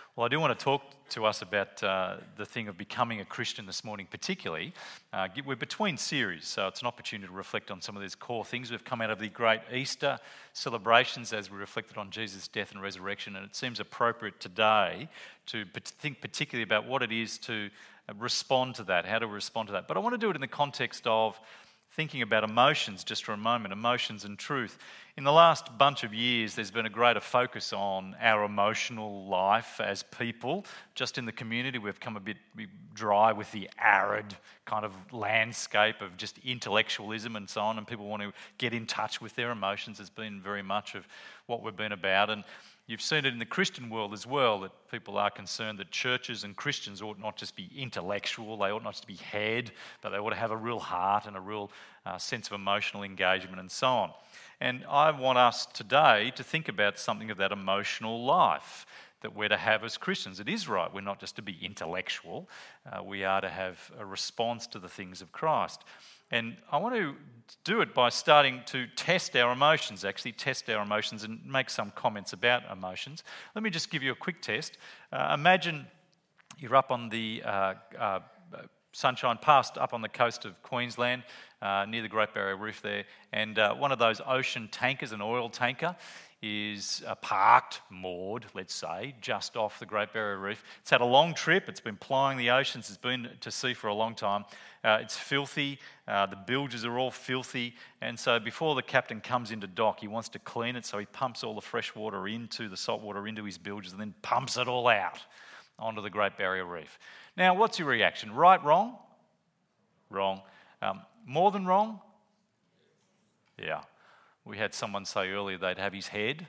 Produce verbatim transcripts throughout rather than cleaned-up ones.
Well, I do want to talk to us about uh, the thing of becoming a Christian this morning, particularly. Uh, we're between series, so it's an opportunity to reflect on some of these core things. We've come out of the great Easter celebrations as we reflected on Jesus' death and resurrection, and it seems appropriate today to think particularly about what it is to respond to that, how to respond to that. But I want to do it in the context of thinking about emotions just for a moment, emotions and truth. In the last bunch of years, there's been a greater focus on our emotional life as people. Just in the community, we've come a bit dry with the arid kind of landscape of just intellectualism and so on, and people want to get in touch with their emotions. Has been very much of what we've been about. And you've seen it in the Christian world as well, that people are concerned that churches and Christians ought not just be intellectual, they ought not just be head, but they ought to have a real heart and a real uh, sense of emotional engagement and so on. And I want us today to think about something of that emotional life that we're to have as Christians. It is right, we're not just to be intellectual, uh, we are to have a response to the things of Christ. And I want to do it by starting to test our emotions, actually test our emotions and make some comments about emotions. Let me just give you a quick test. Uh, imagine you're up on the uh, uh, Sunshine Pass, up on the coast of Queensland, uh, near the Great Barrier Reef there, and uh, one of those ocean tankers, an oil tanker, is uh, parked, moored, let's say, just off the Great Barrier Reef. It's had a long trip, it's been plying the oceans, it's been to sea for a long time. Uh, it's filthy, uh, the bilges are all filthy, and so before the captain comes into dock, he wants to clean it, so he pumps all the fresh water into, the salt water into his bilges, and then pumps it all out onto the Great Barrier Reef. Now, what's your reaction? Right, wrong? Wrong. Um, more than wrong? Yeah. We had someone say earlier they'd have his head.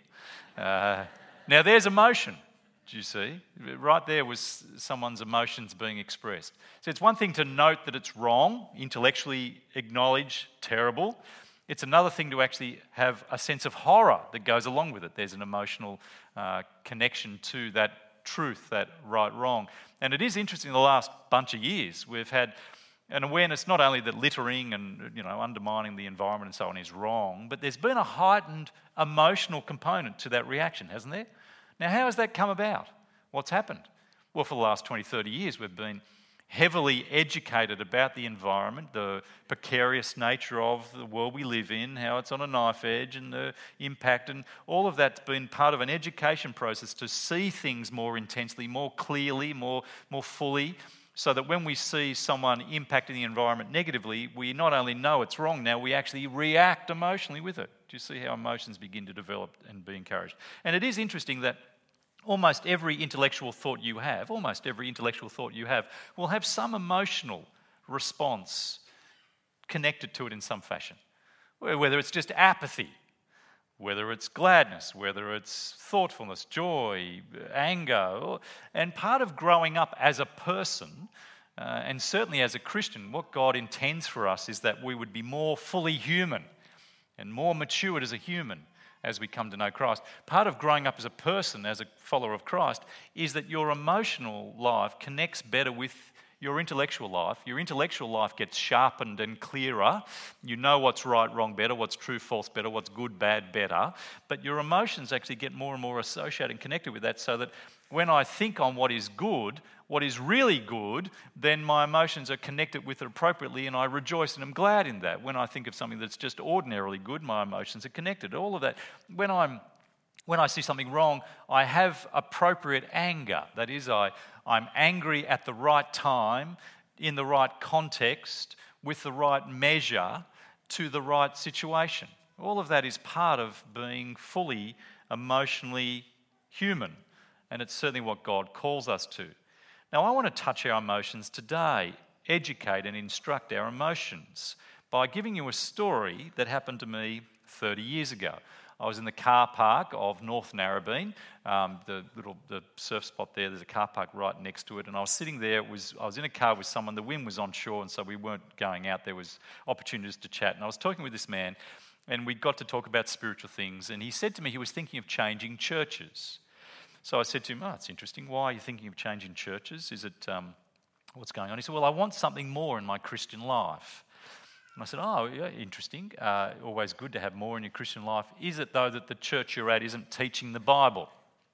Uh, now there's emotion, do you see? Right there was someone's emotions being expressed. So it's one thing to note that it's wrong, intellectually acknowledge terrible. It's another thing to actually have a sense of horror that goes along with it. There's an emotional uh, connection to that truth, that right, wrong. And it is interesting, the last bunch of years we've had an awareness not only that littering and, you know, undermining the environment and so on is wrong, but there's been a heightened emotional component to that reaction, hasn't there? Now, how has that come about? What's happened? Well, for the last twenty, thirty years, we've been heavily educated about the environment, the precarious nature of the world we live in, how it's on a knife edge and the impact, and all of that's been part of an education process to see things more intensely, more clearly, more, more fully, so that when we see someone impacting the environment negatively, we not only know it's wrong now, we actually react emotionally with it. Do you see how emotions begin to develop and be encouraged? And it is interesting that almost every intellectual thought you have, almost every intellectual thought you have, will have some emotional response connected to it in some fashion. Whether it's just apathy, whether it's gladness, whether it's thoughtfulness, joy, anger. And part of growing up as a person, uh, and certainly as a Christian, what God intends for us is that we would be more fully human and more matured as a human as we come to know Christ. Part of growing up as a person, as a follower of Christ, is that your emotional life connects better with your intellectual life. Your intellectual life gets sharpened and clearer. You know what's right, wrong better, what's true, false better, what's good, bad better. But your emotions actually get more and more associated and connected with that, so that when I think on what is good, what is really good, then my emotions are connected with it appropriately, and I rejoice and am glad in that. When I think of something that's just ordinarily good, my emotions are connected. All of that. When I'm When I see something wrong, I have appropriate anger. That is, I, I'm angry at the right time, in the right context, with the right measure, to the right situation. All of that is part of being fully emotionally human, and it's certainly what God calls us to. Now, I want to touch our emotions today, educate and instruct our emotions by giving you a story that happened to me thirty years ago. I was in the car park of North Narrabeen, um, the little the surf spot there. There's a car park right next to it, and I was sitting there. It was I was in a car with someone. The wind was on shore, and so we weren't going out. There was opportunities to chat, and I was talking with this man, and we got to talk about spiritual things. And he said to me he was thinking of changing churches. So I said to him, "Oh, it's interesting. Why are you thinking of changing churches? Is it um, what's going on?" He said, "Well, I want something more in my Christian life." And I said, "Oh, yeah, interesting. Uh, always good to have more in your Christian life. Is it, though, that the church you're at isn't teaching the Bible?"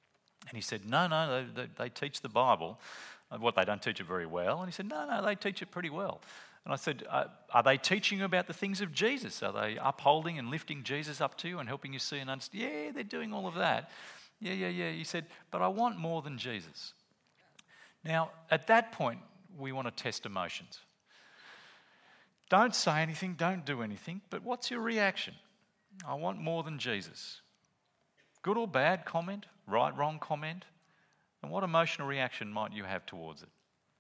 And he said, no, no, they, they, they teach the Bible. What, they don't teach it very well? And he said, no, no, they teach it pretty well. And I said, uh, are they teaching you about the things of Jesus? Are they upholding and lifting Jesus up to you and helping you see and understand? Yeah, they're doing all of that. Yeah, yeah, yeah. He said, but I want more than Jesus. Now, at that point, we want to test emotions. Don't say anything, don't do anything, but what's your reaction? I want more than Jesus. Good or bad comment, right, wrong comment, and what emotional reaction might you have towards it?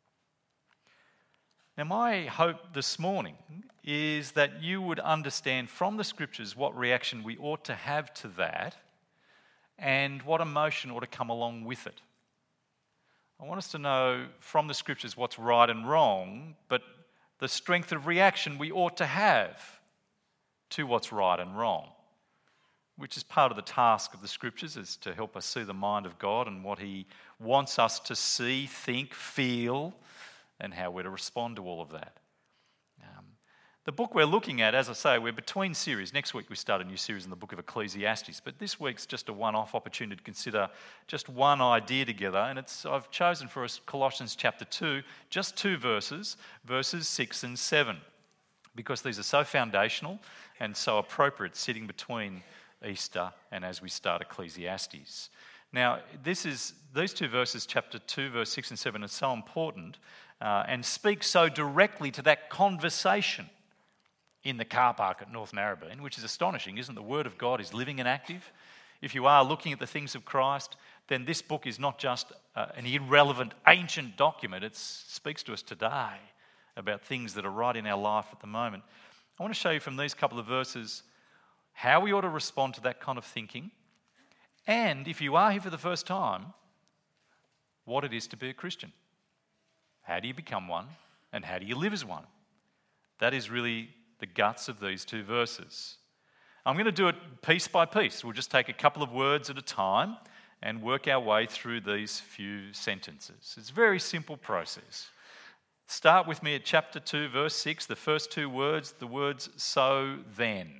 Now, my hope this morning is that you would understand from the Scriptures what reaction we ought to have to that and what emotion ought to come along with it. I want us to know from the Scriptures what's right and wrong, but the strength of reaction we ought to have to what's right and wrong, which is part of the task of the Scriptures, is to help us see the mind of God and what He wants us to see, think, feel, and how we're to respond to all of that. Um, the book we're looking at, as I say, we're between series. Next week we start a new series in the book of Ecclesiastes, but this week's just a one-off opportunity to consider just one idea together, and it's I've chosen for us Colossians chapter two, just two verses, verses six and seven, because these are so foundational and so appropriate sitting between Easter and as we start Ecclesiastes. Now, this is these two verses, chapter two, verse six and seven, are so important uh, and speak so directly to that conversation in the car park at North Narrabeen, which is astonishing, isn't it? The Word of God is living and active. If you are looking at the things of Christ, then this book is not just uh, an irrelevant ancient document. It speaks to us today about things that are right in our life at the moment. I want to show you from these couple of verses how we ought to respond to that kind of thinking, and if you are here for the first time, what it is to be a Christian. How do you become one, and how do you live as one? That is really the guts of these two verses. I'm going to do it piece by piece. We'll just take a couple of words at a time and work our way through these few sentences. It's a very simple process. Start with me at chapter two, verse six, the first two words, the words so then.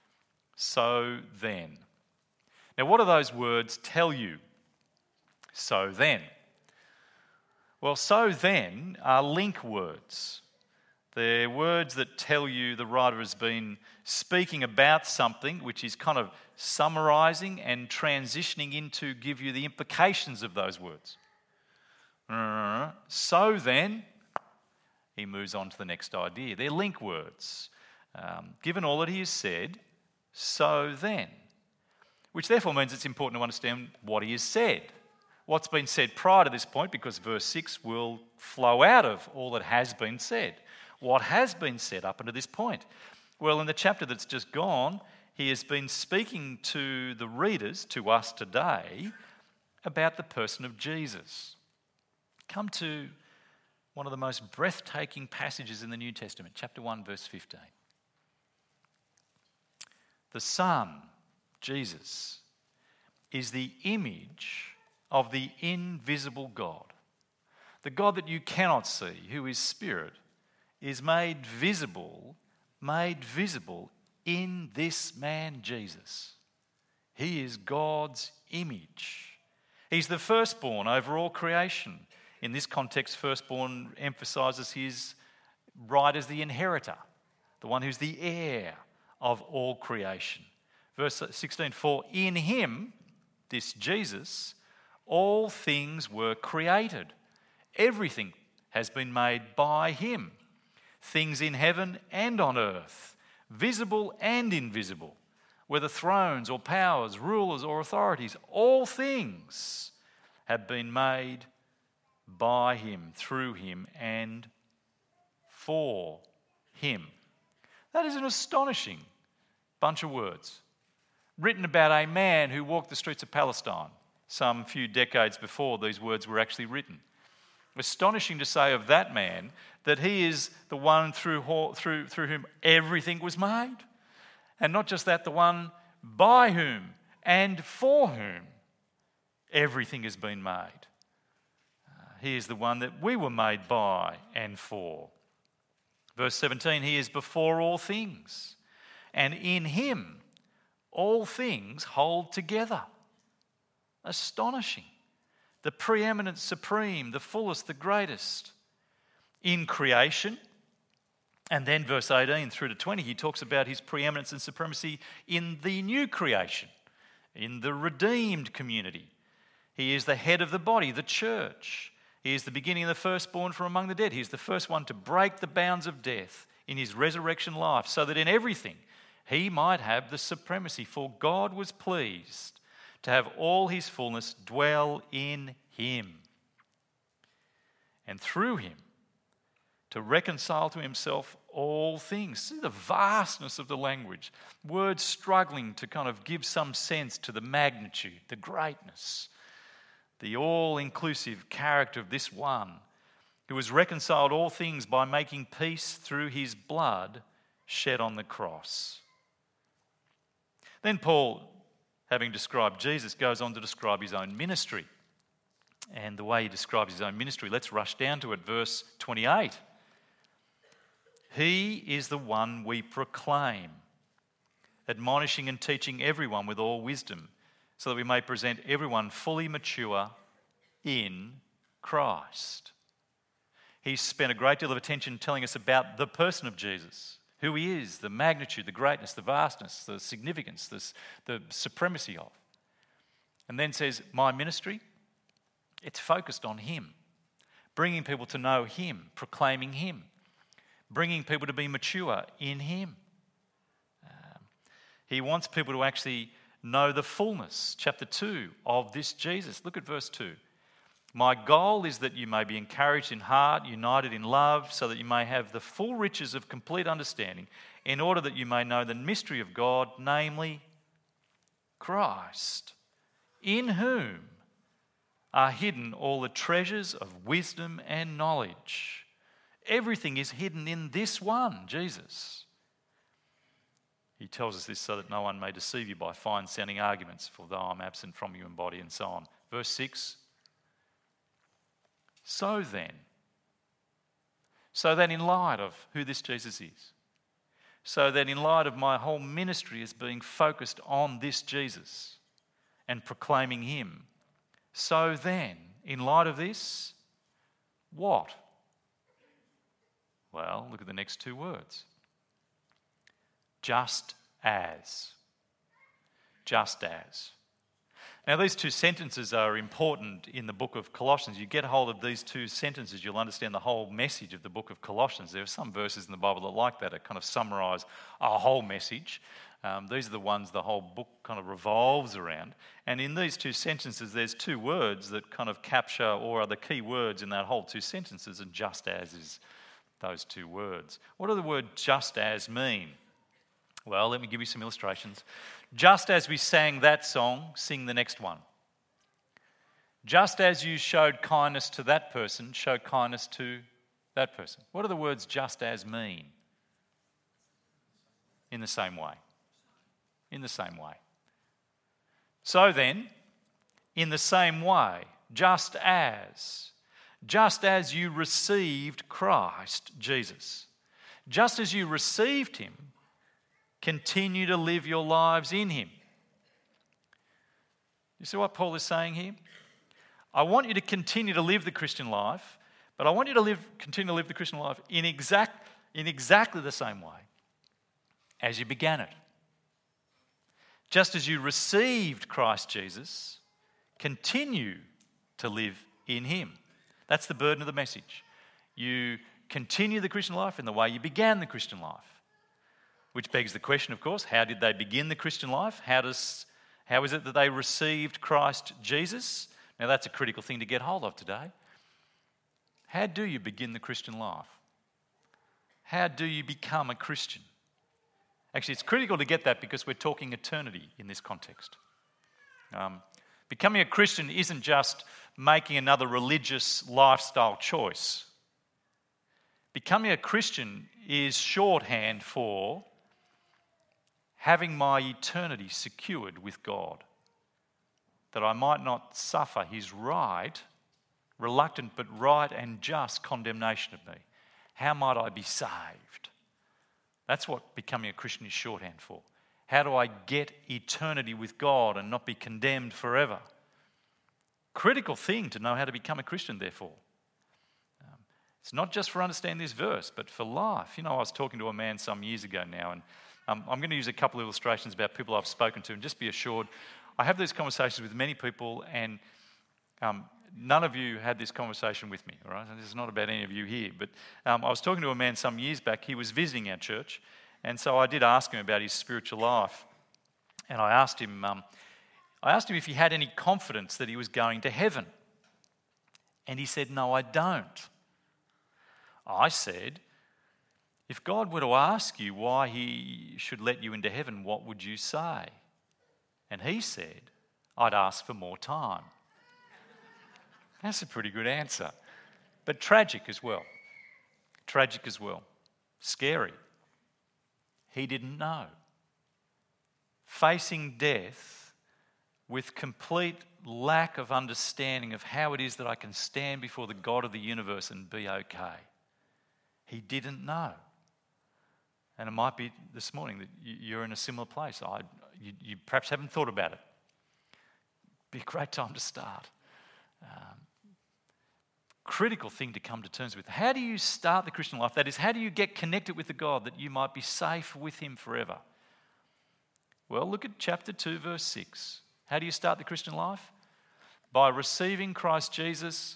So then. Now, what do those words tell you? So then. Well, so then are link words. They're words that tell you the writer has been speaking about something which is kind of summarising and transitioning into give you the implications of those words. So then, he moves on to the next idea. They're link words. Um, given all that he has said, so then. Which therefore means it's important to understand what he has said. What's been said prior to this point, because verse six will flow out of all that has been said. What has been said up until this point? Well, in the chapter that's just gone, he has been speaking to the readers, to us today, about the person of Jesus. Come to one of the most breathtaking passages in the New Testament, chapter one, verse fifteen. The Son, Jesus, is the image of the invisible God. The God that you cannot see, who is Spirit, is made visible, made visible in this man Jesus. He is God's image. He's the firstborn over all creation. In this context, firstborn emphasises his right as the inheritor, the one who's the heir of all creation. Verse sixteen, for in him, this Jesus, all things were created. Everything has been made by him. Things in heaven and on earth, visible and invisible, whether thrones or powers, rulers or authorities, all things have been made by him, through him, and for him. That is an astonishing bunch of words, written about a man who walked the streets of Palestine some few decades before these words were actually written. Astonishing to say of that man that he is the one through, through, through whom everything was made. And not just that, the one by whom and for whom everything has been made. Uh, he is the one that we were made by and for. Verse seventeen, he is before all things, and in him all things hold together. Astonishing. the preeminent, supreme, the fullest, the greatest. In creation, and then verse eighteen through to twenty, he talks about his preeminence and supremacy in the new creation, in the redeemed community. He is the head of the body, the church. He is the beginning of the firstborn from among the dead. He is the first one to break the bounds of death in his resurrection life, so that in everything he might have the supremacy. For God was pleased to have all his fullness dwell in him, and through him to reconcile to himself all things. See the vastness of the language. Words struggling to kind of give some sense to the magnitude, the greatness, the all-inclusive character of this one who has reconciled all things by making peace through his blood shed on the cross. Then Paul, having described Jesus, goes on to describe his own ministry. And the way he describes his own ministry, let's rush down to it, verse twenty-eight. He is the one we proclaim, admonishing and teaching everyone with all wisdom, so that we may present everyone fully mature in Christ. He's spent a great deal of attention telling us about the person of Jesus, who he is, the magnitude, the greatness, the vastness, the significance, the, the supremacy of. And then says, my ministry, it's focused on him, bringing people to know him, proclaiming him, bringing people to be mature in him. Um, he wants people to actually know the fullness, chapter two, of this Jesus. Look at verse two. My goal is that you may be encouraged in heart, united in love, so that you may have the full riches of complete understanding, in order that you may know the mystery of God, namely Christ, in whom are hidden all the treasures of wisdom and knowledge. Everything is hidden in this one, Jesus. He tells us this so that no one may deceive you by fine-sounding arguments, for though I'm absent from you in body, and so on. Verse six. So then, so then in light of who this Jesus is, so that in light of my whole ministry as being focused on this Jesus and proclaiming him, so then, in light of this, what? Well, look at the next two words. Just as. Just as. Now, these two sentences are important in the book of Colossians. You get hold of these two sentences, you'll understand the whole message of the book of Colossians. There are some verses in the Bible that are like that, that kind of summarise a whole message. Um, these are the ones the whole book kind of revolves around. And in these two sentences, there's two words that kind of capture or are the key words in that whole two sentences, and just as is those two words. What do the word just as mean? Well, let me give you some illustrations. Just as we sang that song, sing the next one. Just as you showed kindness to that person, show kindness to that person. What do the words just as mean? In the same way. In the same way. So then, in the same way, just as, just as you received Christ Jesus, just as you received him, continue to live your lives in him. You see what Paul is saying here? I want you to continue to live the Christian life, but I want you to live, continue to live the Christian life in, exact, in exactly the same way as you began it. Just as you received Christ Jesus, continue to live in him. That's the burden of the message. You continue the Christian life in the way you began the Christian life. Which begs the question, of course, how did they begin the Christian life? How does, how is it that they received Christ Jesus? Now that's a critical thing to get hold of today. How do you begin the Christian life? How do you become a Christian? Actually, it's critical to get that because we're talking eternity in this context. Um, becoming a Christian isn't just making another religious lifestyle choice. Becoming a Christian is shorthand for having my eternity secured with God, that I might not suffer his right, reluctant but right and just condemnation of me. How might I be saved? That's what becoming a Christian is shorthand for. How do I get eternity with God and not be condemned forever? Critical thing to know how to become a Christian, therefore. Um, it's not just for understanding this verse, but for life. You know, I was talking to a man some years ago now, and um, I'm going to use a couple of illustrations about people I've spoken to, and just be assured, I have these conversations with many people, and um, none of you had this conversation with me, all right? This is not about any of you here, but um, I was talking to a man some years back. He was visiting our church, and so I did ask him about his spiritual life, and I asked him... Um, I asked him if he had any confidence that he was going to heaven. And he said, no, I don't. I said, if God were to ask you why he should let you into heaven, what would you say? And he said, I'd ask for more time. That's a pretty good answer. But tragic as well. Tragic as well. Scary. He didn't know. Facing death with complete lack of understanding of how it is that I can stand before the God of the universe and be okay. He didn't know. And it might be this morning that you're in a similar place. I, you, you perhaps haven't thought about it. Be a great time to start. Um, critical thing to come to terms with. How do you start the Christian life? That is, how do you get connected with the God that you might be safe with him forever? Well, look at chapter two, verse six. How do you start the Christian life? By receiving Christ Jesus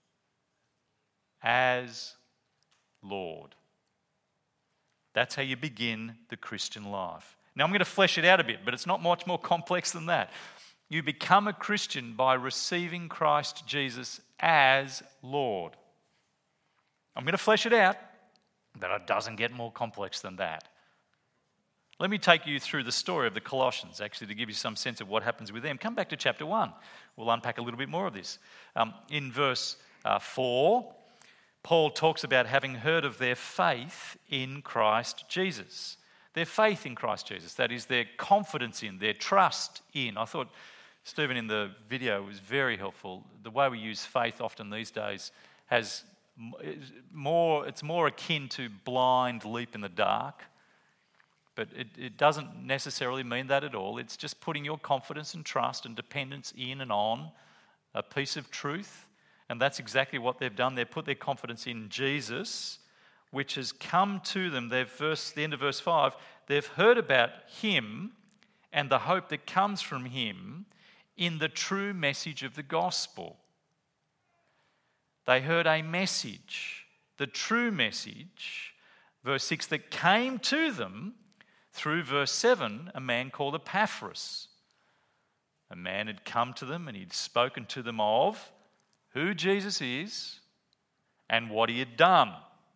as Lord. That's how you begin the Christian life. Now I'm going to flesh it out a bit, but it's not much more complex than that. You become a Christian by receiving Christ Jesus as Lord. I'm going to flesh it out, but it doesn't get more complex than that. Let me take you through the story of the Colossians, actually, to give you some sense of what happens with them. Come back to chapter one. We'll unpack a little bit more of this. Um, in verse uh, four, Paul talks about having heard of their faith in Christ Jesus. Their faith in Christ Jesus, that is, their confidence in, their trust in. I thought Stephen in the video was very helpful. The way we use faith often these days has more, it's more akin to blind leap in the dark. But it, it doesn't necessarily mean that at all. It's just putting your confidence and trust and dependence in and on a piece of truth. And that's exactly what they've done. They've put their confidence in Jesus, which has come to them. They've, verse, the end of verse five, they've heard about him and the hope that comes from him in the true message of the gospel. They heard a message, the true message, verse six, that came to them through verse seven, a man called Epaphras. A man had come to them and he'd spoken to them of who Jesus is and what he had done.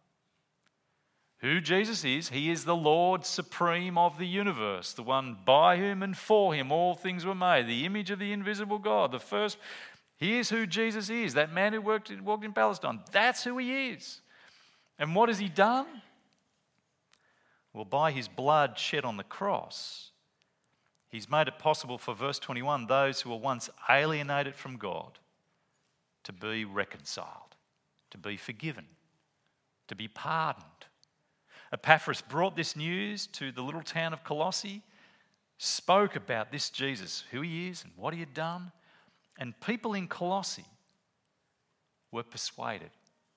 Who Jesus is, he is the Lord supreme of the universe, the one by whom and for him all things were made, the image of the invisible God, the first. Here's who Jesus is, that man who worked, walked in Palestine. That's who he is. And what has he done? Well, by his blood shed on the cross, he's made it possible for, verse twenty-one, those who were once alienated from God to be reconciled, to be forgiven, to be pardoned. Epaphras brought this news to the little town of Colossae, spoke about this Jesus, who he is and what he had done, and people in Colossae were persuaded.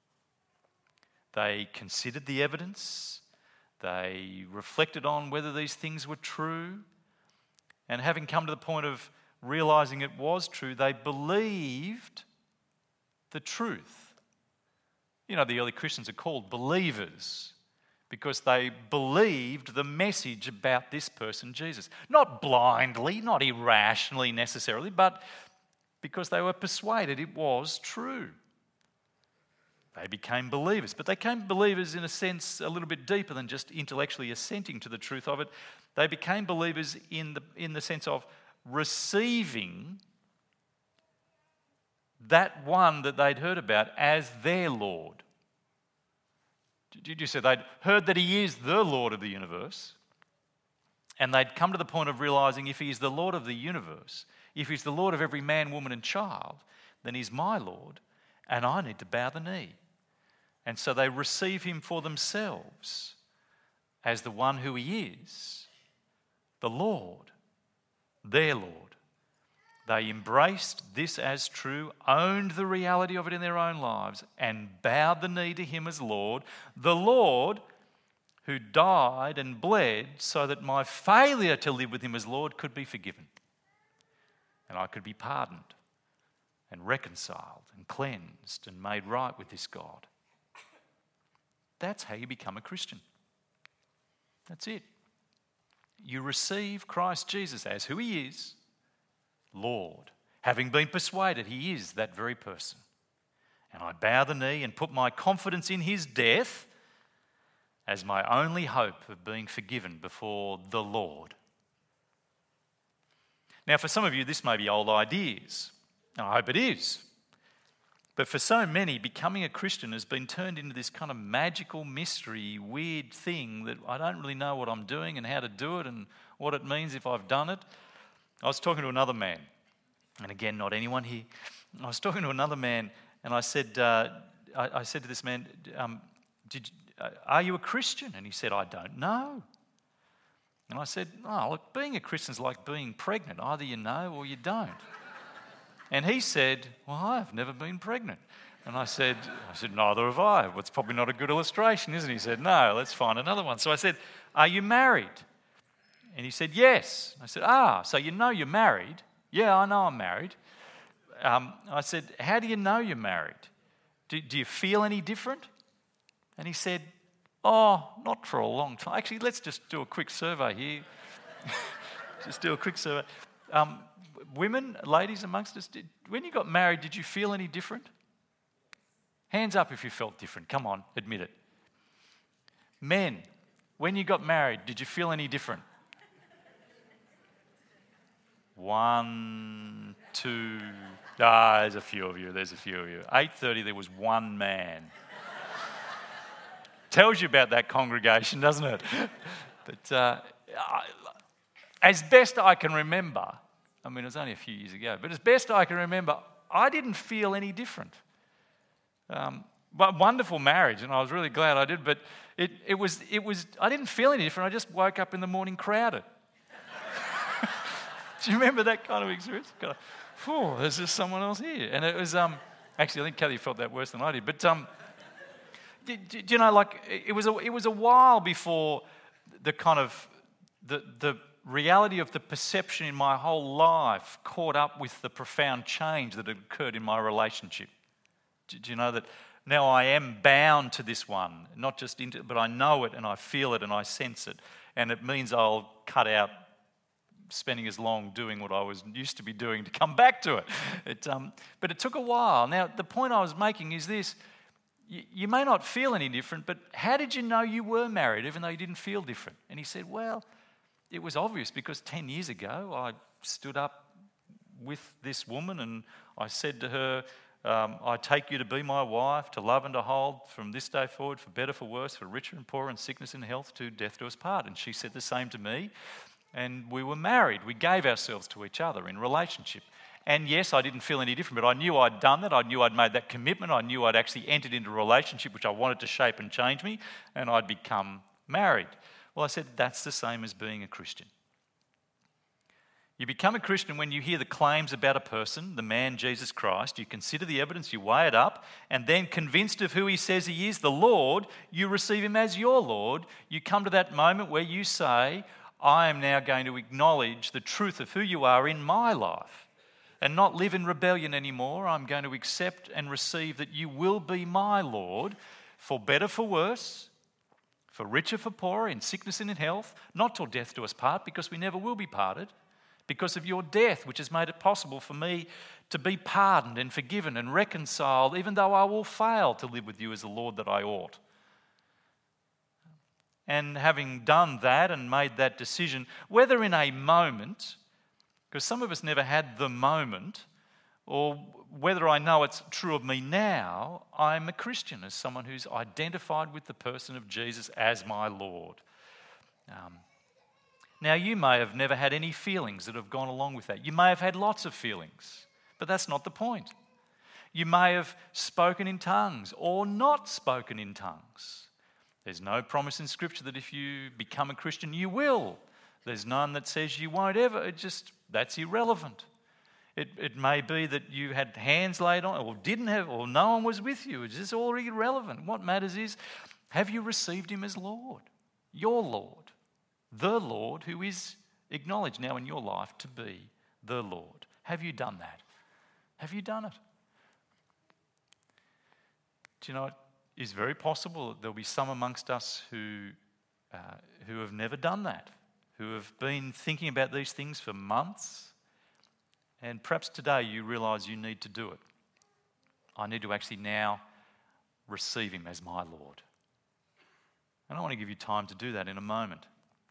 They considered the evidence. They reflected on whether these things were true. And having come to the point of realizing it was true, they believed the truth. You know, the early Christians are called believers because they believed the message about this person, Jesus. Not blindly, not irrationally necessarily, but because they were persuaded it was true. They became believers, but they became believers in a sense a little bit deeper than just intellectually assenting to the truth of it. They became believers in the, in the sense of receiving that one that they'd heard about as their Lord. Did you say they'd heard that he is the Lord of the universe, and they'd come to the point of realizing if he is the Lord of the universe, if he's the Lord of every man, woman and child, then he's my Lord, and I need to bow the knee. And so they receive him for themselves as the one who he is, the Lord, their Lord. They embraced this as true, owned the reality of it in their own lives, and bowed the knee to him as Lord, the Lord who died and bled so that my failure to live with him as Lord could be forgiven. And I could be pardoned and reconciled and cleansed and made right with this God. That's how you become a Christian. That's it. You receive Christ Jesus as who he is, Lord, having been persuaded he is that very person. And I bow the knee and put my confidence in his death as my only hope of being forgiven before the Lord. Now, for some of you, this may be old ideas, and I hope it is. But for so many, becoming a Christian has been turned into this kind of magical mystery, weird thing that I don't really know what I'm doing and how to do it and what it means if I've done it. I was talking to another man, and again, not anyone here. I was talking to another man, and I said, uh, I, I said to this man, um, did, uh, are you a Christian? And he said, I don't know. And I said, oh, look, being a Christian is like being pregnant. Either you know or you don't. And he said, well, I've never been pregnant. And I said, I said, neither have I. Well, it's probably not a good illustration, isn't it? He said, no, let's find another one. So I said, are you married? And he said, yes. I said, ah, so you know you're married? Yeah, I know I'm married. Um, I said, how do you know you're married? Do, do you feel any different? And he said, oh, not for a long time. Actually, let's just do a quick survey here. Just do a quick survey. Um, women, ladies amongst us, did, when you got married, did you feel any different? Hands up if you felt different. Come on, admit it. Men, when you got married, did you feel any different? One, two, ah, there's a few of you, there's a few of you. eight thirty, there was one man. Tells you about that congregation, doesn't it? But uh, I, as best I can remember, I mean, it was only a few years ago, but as best I can remember, I didn't feel any different. Um, but wonderful marriage, and I was really glad I did, but it, it was, it was, I didn't feel any different. I just woke up in the morning crowded. Do you remember that kind of experience? Kind of, Phew, there's just someone else here. And it was, um, actually, I think Kelly felt that worse than I did, but um, do, do you know, like, it was, a, it was a while before the kind of, the the reality of the perception in my whole life caught up with the profound change that had occurred in my relationship. Do, do you know that now I am bound to this one, not just into, but I know it and I feel it and I sense it, and it means I'll cut out spending as long doing what I was used to be doing to come back to it. it um, but it took a while. Now, the point I was making is this: you, you may not feel any different, but how did you know you were married even though you didn't feel different? And he said, well, it was obvious because ten years ago I stood up with this woman and I said to her, um, I take you to be my wife, to love and to hold from this day forward, for better, for worse, for richer and poorer, in sickness and health, to death do us part. And she said the same to me, and we were married. We gave ourselves to each other in relationship. And yes, I didn't feel any different, but I knew I'd done that. I knew I'd made that commitment. I knew I'd actually entered into a relationship which I wanted to shape and change me, and I'd become married. Well, I said, that's the same as being a Christian. You become a Christian when you hear the claims about a person, the man Jesus Christ. You consider the evidence, you weigh it up, and then convinced of who he says he is, the Lord, you receive him as your Lord. You come to that moment where you say, I am now going to acknowledge the truth of who you are in my life and not live in rebellion anymore. I'm going to accept and receive that you will be my Lord, for better, for worse, for richer, for poorer, in sickness and in health, not till death do us part, because we never will be parted, because of your death, which has made it possible for me to be pardoned and forgiven and reconciled, even though I will fail to live with you as the Lord that I ought. And having done that and made that decision, whether in a moment, because some of us never had the moment, or whether I know it's true of me now, I'm a Christian, as someone who's identified with the person of Jesus as my Lord. Um, now, you may have never had any feelings that have gone along with that. You may have had lots of feelings, but that's not the point. You may have spoken in tongues or not spoken in tongues. There's no promise in Scripture that if you become a Christian, you will. There's none that says you won't ever. It just, that's irrelevant. It, it may be that you had hands laid on, or didn't have, or no one was with you. It's just all irrelevant. What matters is, have you received him as Lord? Your Lord. The Lord who is acknowledged now in your life to be the Lord. Have you done that? Have you done it? Do you know, it is very possible that there'll be some amongst us who, uh, who have never done that, who have been thinking about these things for months, and perhaps today you realise you need to do it. I need to actually now receive him as my Lord. And I want to give you time to do that in a moment.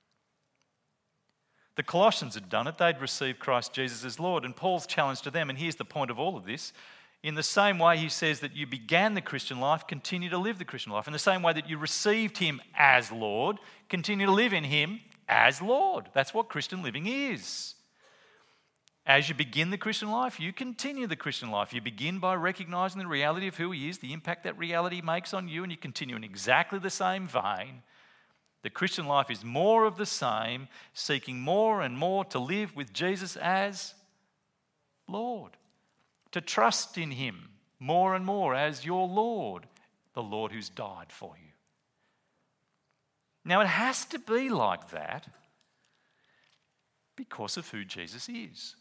The Colossians had done it. They'd received Christ Jesus as Lord. And Paul's challenge to them, and here's the point of all of this, in the same way he says that you began the Christian life, continue to live the Christian life. In the same way that you received him as Lord, continue to live in him as Lord. That's what Christian living is. As you begin the Christian life, you continue the Christian life. You begin by recognising the reality of who he is, the impact that reality makes on you, and you continue in exactly the same vein. The Christian life is more of the same, seeking more and more to live with Jesus as Lord, to trust in him more and more as your Lord, the Lord who's died for you. Now, it has to be like that because of who Jesus is.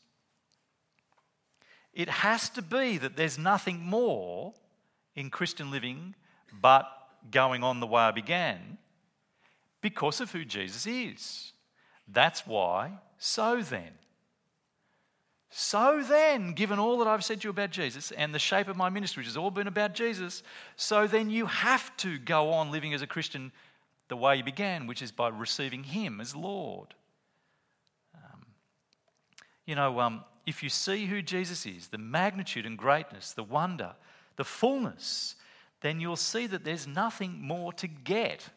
It has to be that there's nothing more in Christian living but going on the way I began because of who Jesus is. That's why, so then. So then, given all that I've said to you about Jesus and the shape of my ministry, which has all been about Jesus, so then you have to go on living as a Christian the way you began, which is by receiving him as Lord. Um, you know, um, if you see who Jesus is, the magnitude and greatness, the wonder, the fullness, then you'll see that there's nothing more to get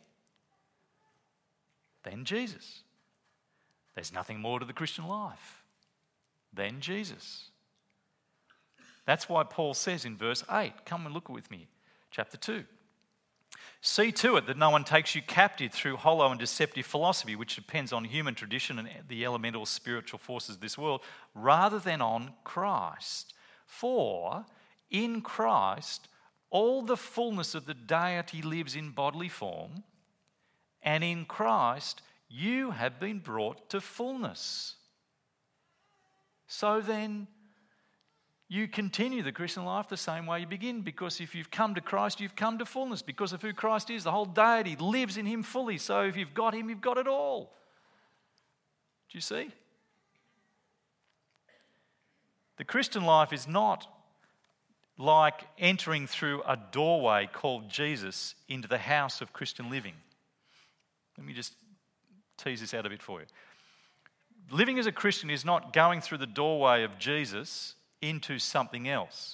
than Jesus. There's nothing more to the Christian life than Jesus. That's why Paul says in verse eight, come and look with me, chapter two. See to it that no one takes you captive through hollow and deceptive philosophy, which depends on human tradition and the elemental spiritual forces of this world, rather than on Christ. For in Christ, all the fullness of the deity lives in bodily form, and in Christ, you have been brought to fullness. So then, you continue the Christian life the same way you begin, because if you've come to Christ, you've come to fullness. Because of who Christ is, the whole deity lives in him fully. So if you've got him, you've got it all. Do you see? The Christian life is not like entering through a doorway called Jesus into the house of Christian living. Let me just tease this out a bit for you. Living as a Christian is not going through the doorway of Jesus into something else.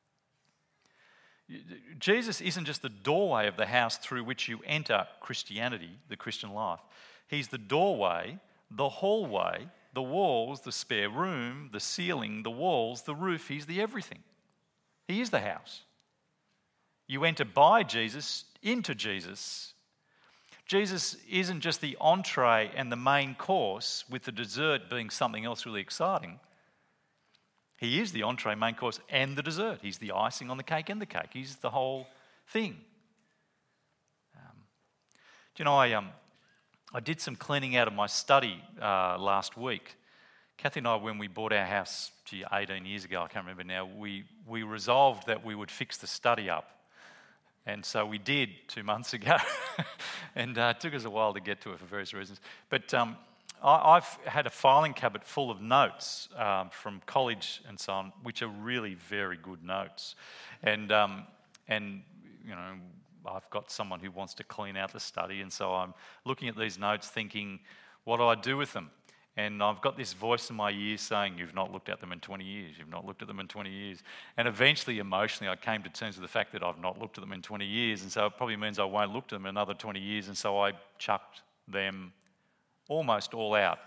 Jesus isn't just the doorway of the house through which you enter Christianity, the Christian life. He's the doorway, the hallway, the walls, the spare room, the ceiling, the walls, the roof. He's the everything. He is the house. You enter by Jesus into Jesus. Jesus isn't just the entree and the main course, with the dessert being something else really exciting. He is the entree, main course, and the dessert. He's the icing on the cake and the cake. He's the whole thing. Um, do you know, I um, I did some cleaning out of my study uh, last week. Kathy and I, when we bought our house, gee, eighteen years ago, I can't remember now, we, we resolved that we would fix the study up. And so we did two months ago. and uh, it took us a while to get to it for various reasons. But um, I, I've had a filing cabinet full of notes um, from college and so on, which are really very good notes. And, um, and you know, I've got someone who wants to clean out the study, and so I'm looking at these notes thinking, what do I do with them? And I've got this voice in my ear saying, you've not looked at them in twenty years, you've not looked at them in twenty years. And eventually, emotionally, I came to terms with the fact that I've not looked at them in twenty years, and so it probably means I won't look at them in another twenty years, and so I chucked them almost all out.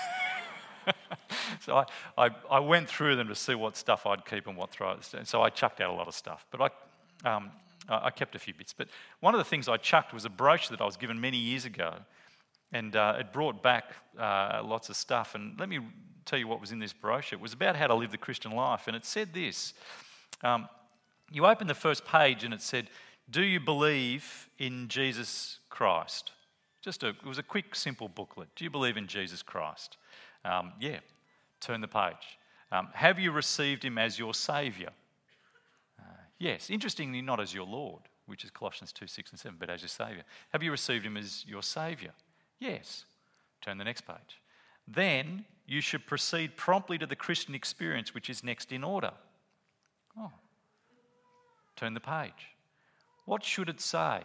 so I, I, I went through them to see what stuff I'd keep and what throw. And so I chucked out a lot of stuff. But I, um, I kept a few bits. But one of the things I chucked was a brochure that I was given many years ago. And uh, it brought back uh, lots of stuff. And let me tell you what was in this brochure. It was about how to live the Christian life, and it said this. Um, you open the first page and it said, do you believe in Jesus Christ? Just a, it was a quick, simple booklet. Do you believe in Jesus Christ? Um, yeah. Turn the page. Um, have you received him as your Saviour? Uh, yes. Interestingly, not as your Lord, which is Colossians two, six and seven, but as your Saviour. Have you received him as your Saviour? Yes. Turn the next page. Then you should proceed promptly to the Christian experience, which is next in order. Oh. Turn the page. What should it say?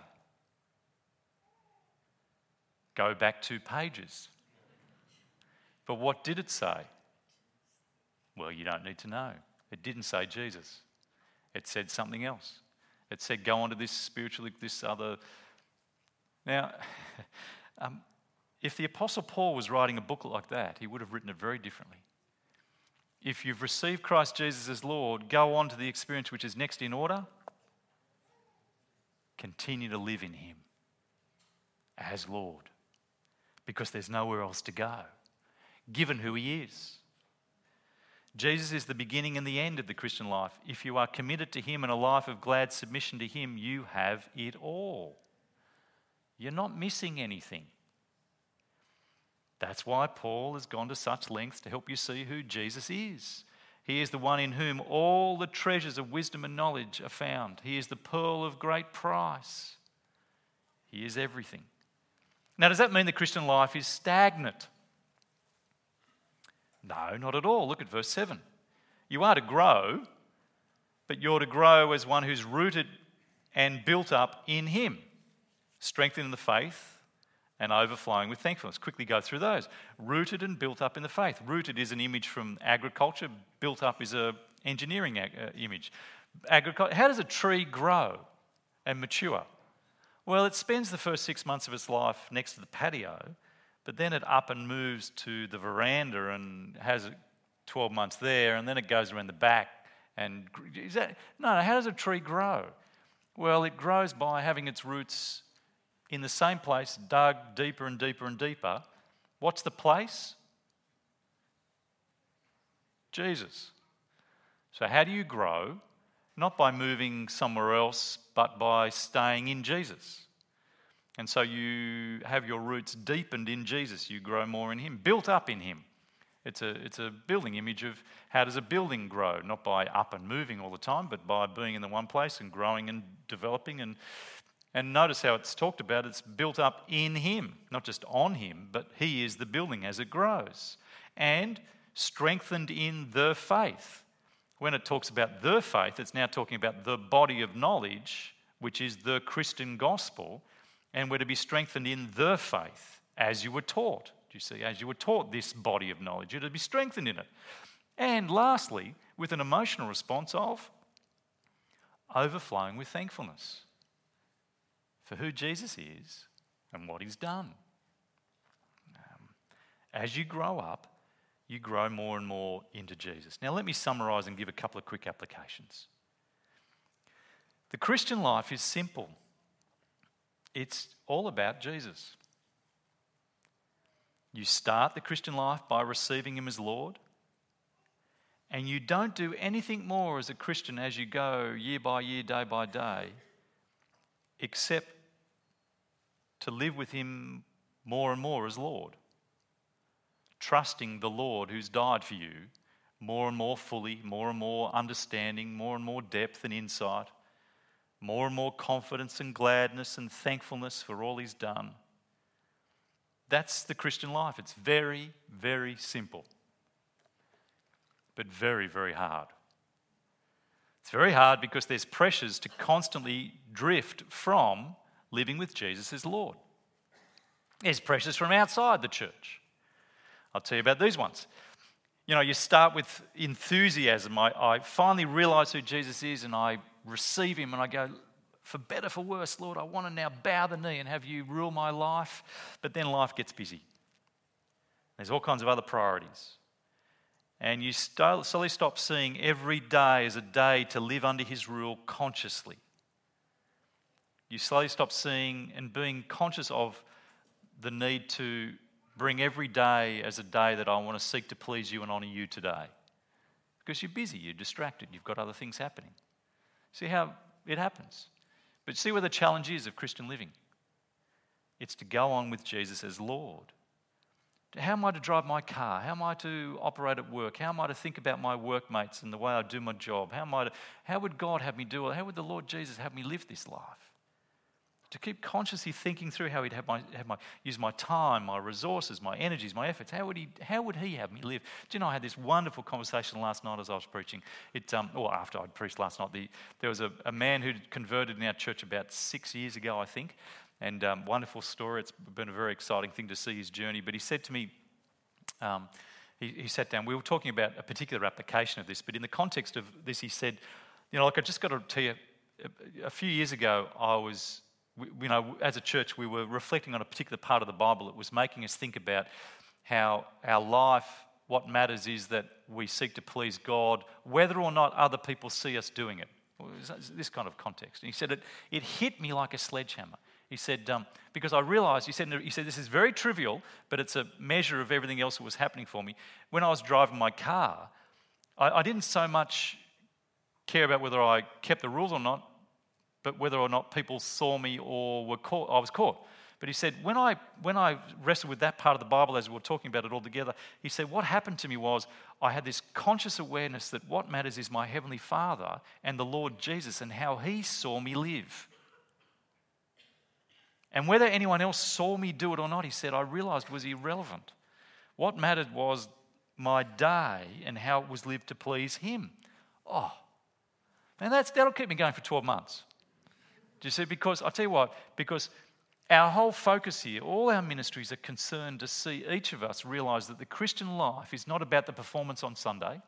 Go back two pages. But what did it say? Well, you don't need to know. It didn't say Jesus. It said something else. It said go on to this spiritual, this other. Now, um, if the Apostle Paul was writing a booklet like that, he would have written it very differently. If you've received Christ Jesus as Lord, go on to the experience which is next in order. Continue to live in him as Lord, because there's nowhere else to go, given who he is. Jesus is the beginning and the end of the Christian life. If you are committed to him and a life of glad submission to him, you have it all. You're not missing anything. That's why Paul has gone to such lengths to help you see who Jesus is. He is the one in whom all the treasures of wisdom and knowledge are found. He is the pearl of great price. He is everything. Now, does that mean the Christian life is stagnant? No, not at all. Look at verse seven. You are to grow, but you're to grow as one who's rooted and built up in him, strengthened in the faith and overflowing with thankfulness. Quickly go through those. Rooted and built up in the faith. Rooted is an image from agriculture. Built up is an engineering ag- uh, image. Agriculture. How does a tree grow and mature? Well, it spends the first six months of its life next to the patio, but then it up and moves to the veranda and has twelve months there, and then it goes around the back. And is that, no, no, how does a tree grow? Well, it grows by having its roots in the same place, dug deeper and deeper and deeper. What's the place? Jesus. So how do you grow? Not by moving somewhere else, but by staying in Jesus. And so you have your roots deepened in Jesus. You grow more in him, built up in him. It's a, it's a building image of how does a building grow? Not by up and moving all the time, but by being in the one place and growing and developing. And, and notice how it's talked about. It's built up in him, not just on him, but he is the building as it grows. And strengthened in the faith. When it talks about the faith, it's now talking about the body of knowledge, which is the Christian gospel, and we're to be strengthened in the faith as you were taught. Do you see? As you were taught this body of knowledge, you're to be strengthened in it. And lastly, with an emotional response of overflowing with thankfulness for who Jesus is and what he's done. Um, as you grow up, you grow more and more into Jesus. Now let me summarise and give a couple of quick applications. The Christian life is simple. It's all about Jesus. You start the Christian life by receiving him as Lord, and you don't do anything more as a Christian as you go year by year, day by day, except to live with him more and more as Lord. Trusting the Lord who's died for you more and more fully, more and more understanding, more and more depth and insight, more and more confidence and gladness and thankfulness for all he's done. That's the Christian life. It's very, very simple, but very, very hard. It's very hard because there's pressures to constantly drift from living with Jesus as Lord. There's pressures from outside the church. I'll tell you about these ones. You know, you start with enthusiasm. I, I finally realise who Jesus is and I receive him and I go, for better, for worse, Lord, I want to now bow the knee and have you rule my life. But then life gets busy. There's all kinds of other priorities. And you slowly stop seeing every day as a day to live under his rule consciously. You slowly stop seeing and being conscious of the need to bring every day as a day that I want to seek to please you and honour you today. Because you're busy, you're distracted, you've got other things happening. See how it happens. But see where the challenge is of Christian living. It's to go on with Jesus as Lord. How am I to drive my car? How am I to operate at work? How am I to think about my workmates and the way I do my job? How am I to, how would God have me do it? How would the Lord Jesus have me live this life? To keep consciously thinking through how he'd have my, have my use my time, my resources, my energies, my efforts. How would he how would he have me live? Do you know, I had this wonderful conversation last night as I was preaching. It um or after I'd preached last night. The, there was a, a man who'd converted in our church about six years ago, I think. And um, wonderful story. It's been a very exciting thing to see his journey. But he said to me, um, he, he sat down. We were talking about a particular application of this, but in the context of this, he said, you know, like I just got to tell you, a, a few years ago, I was, we, you know, as a church, we were reflecting on a particular part of the Bible that was making us think about how our life, what matters is that we seek to please God, whether or not other people see us doing it. This kind of context. And he said it, it hit me like a sledgehammer. He said, um, because I realised, he said, he said, this is very trivial, but it's a measure of everything else that was happening for me. When I was driving my car, I, I didn't so much care about whether I kept the rules or not, but whether or not people saw me or were caught. I was caught. But he said, when I when I wrestled with that part of the Bible as we were talking about it all together, he said, what happened to me was I had this conscious awareness that what matters is my Heavenly Father and the Lord Jesus and how He saw me live. And whether anyone else saw me do it or not, he said, I realised was irrelevant. What mattered was my day and how it was lived to please Him. Oh, man, that's, that'll keep me going for twelve months. Do you see? Because, I'll tell you what, because our whole focus here, all our ministries are concerned to see each of us realise that the Christian life is not about the performance on Sunday.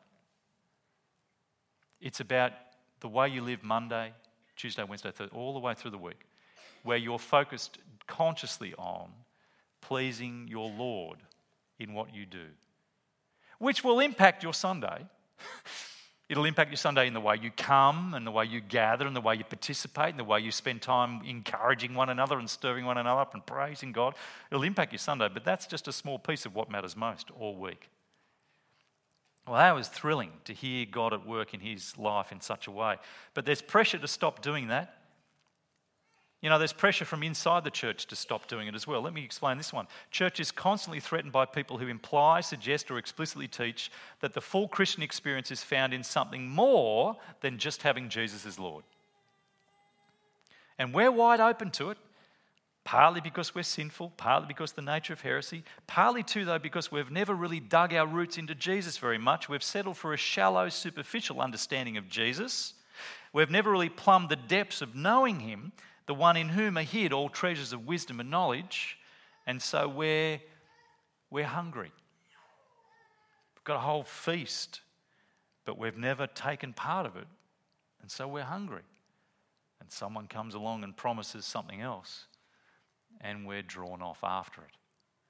It's about the way you live Monday, Tuesday, Wednesday, Thursday, all the way through the week, where you're focused consciously on pleasing your Lord in what you do, which will impact your Sunday. It'll impact your Sunday in the way you come and the way you gather and the way you participate and the way you spend time encouraging one another and stirring one another up and praising God. It'll impact your Sunday, but that's just a small piece of what matters most all week. Well, that was thrilling to hear God at work in his life in such a way. But there's pressure to stop doing that. You know, there's pressure from inside the church to stop doing it as well. Let me explain this one. Church is constantly threatened by people who imply, suggest, or explicitly teach that the full Christian experience is found in something more than just having Jesus as Lord. And we're wide open to it, partly because we're sinful, partly because of the nature of heresy, partly too, though, because we've never really dug our roots into Jesus very much. We've settled for a shallow, superficial understanding of Jesus. We've never really plumbed the depths of knowing Him, the one in whom are hid all treasures of wisdom and knowledge, and so we're, we're hungry. We've got a whole feast, but we've never taken part of it, and so we're hungry. And someone comes along and promises something else, and we're drawn off after it.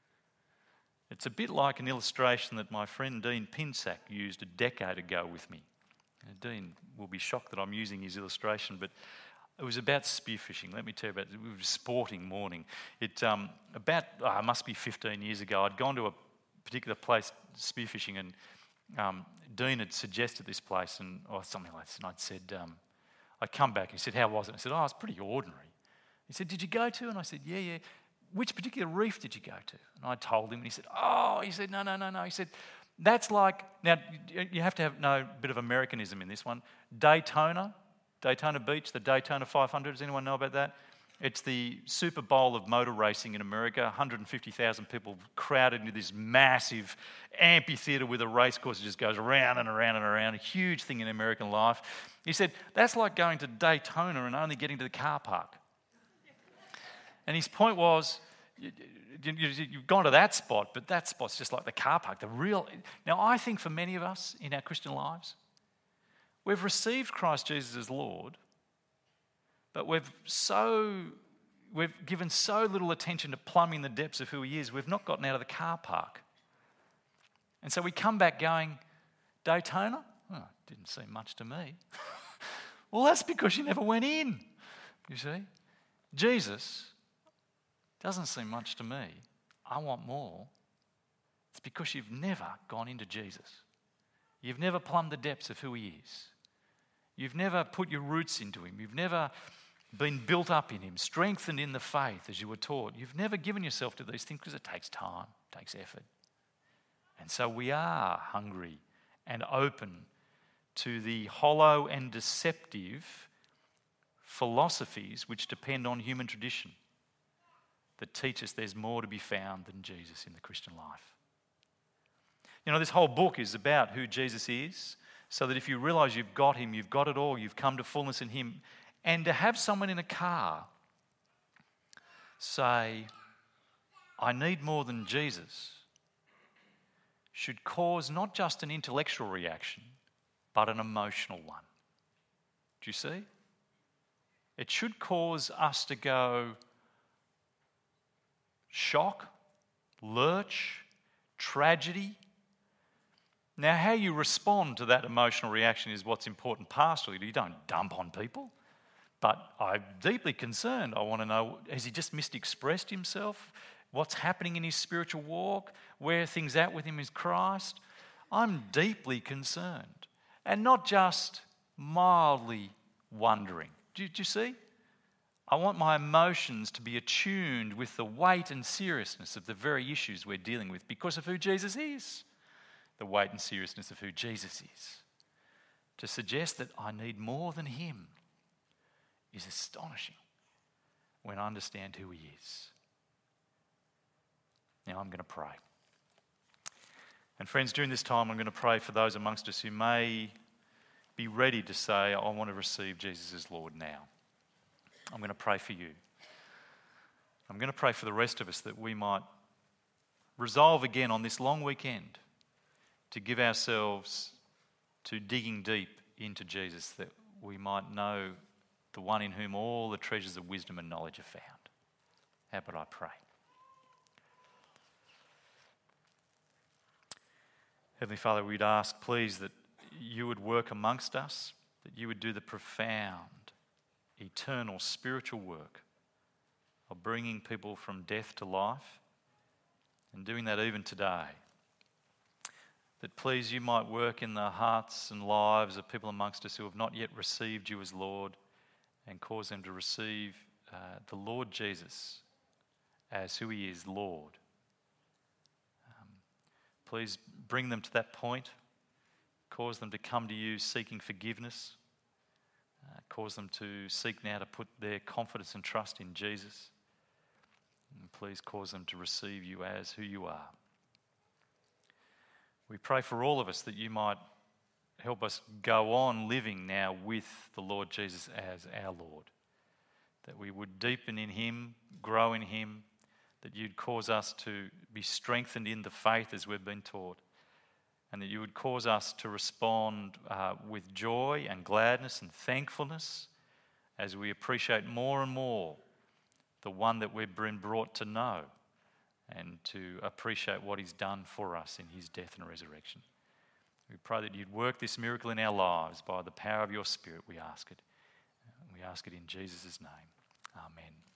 It's a bit like an illustration that my friend Dean Pinsack used a decade ago with me. And Dean will be shocked that I'm using his illustration, but it was about spearfishing. Let me tell you about it. It was a sporting morning. It um, about oh, it must be fifteen years ago. I'd gone to a particular place spearfishing, and um, Dean had suggested this place, and or something like this. And I'd said, um, I'd come back. And he said, "How was it?" I said, "Oh, it's pretty ordinary." He said, "Did you go to?" And I said, "Yeah, yeah." "Which particular reef did you go to?" And I told him, and he said, "Oh," he said, "No, no, no, no." He said, "That's like now. You have to have no bit of Americanism in this one. Daytona." Daytona Beach, the Daytona five hundred. Does anyone know about that? It's the Super Bowl of motor racing in America. one hundred fifty thousand people crowded into this massive amphitheatre with a race course that just goes around and around and around. A huge thing in American life. He said, that's like going to Daytona and only getting to the car park. And his point was, you, you, you've gone to that spot, but that spot's just like the car park. The real. Now, I think for many of us in our Christian lives, we've received Christ Jesus as Lord, but we've so we've given so little attention to plumbing the depths of who He is, we've not gotten out of the car park. And so we come back going, Daytona? Oh, didn't seem much to me. Well, that's because you never went in, you see. Jesus doesn't seem much to me. I want more. It's because you've never gone into Jesus. You've never plumbed the depths of who he is. You've never put your roots into him. You've never been built up in him, strengthened in the faith as you were taught. You've never given yourself to these things because it takes time, it takes effort. And so we are hungry and open to the hollow and deceptive philosophies which depend on human tradition that teach us there's more to be found than Jesus in the Christian life. You know, this whole book is about who Jesus is, so that if you realise you've got him, you've got it all, you've come to fullness in him, and to have someone in a car say, I need more than Jesus, should cause not just an intellectual reaction, but an emotional one. Do you see? It should cause us to go shock, lurch, tragedy. Now, how you respond to that emotional reaction is what's important pastorally. You don't dump on people. But I'm deeply concerned. I want to know, has he just misexpressed himself? What's happening in his spiritual walk? Where are things at with him is Christ? I'm deeply concerned. And not just mildly wondering. Do, do you see? I want my emotions to be attuned with the weight and seriousness of the very issues we're dealing with because of who Jesus is. The weight and seriousness of who Jesus is. To suggest that I need more than him is astonishing when I understand who he is. Now I'm going to pray. And friends, during this time I'm going to pray for those amongst us who may be ready to say, I want to receive Jesus as Lord now. I'm going to pray for you. I'm going to pray for the rest of us that we might resolve again on this long weekend to give ourselves to digging deep into Jesus, that we might know the one in whom all the treasures of wisdom and knowledge are found. How about I pray? Heavenly Father, we'd ask, please, that you would work amongst us, that you would do the profound, eternal, spiritual work of bringing people from death to life and doing that even today. That please you might work in the hearts and lives of people amongst us who have not yet received you as Lord, and cause them to receive uh, the Lord Jesus as who he is, Lord. Um, please bring them to that point. Cause them to come to you seeking forgiveness. Uh, cause them to seek now to put their confidence and trust in Jesus. And please cause them to receive you as who you are. We pray for all of us that you might help us go on living now with the Lord Jesus as our Lord. That we would deepen in him, grow in him, that you'd cause us to be strengthened in the faith as we've been taught, and that you would cause us to respond uh, with joy and gladness and thankfulness as we appreciate more and more the one that we've been brought to know, and to appreciate what he's done for us in his death and resurrection. We pray that you'd work this miracle in our lives by the power of your Spirit, we ask it. We ask it in Jesus' name. Amen.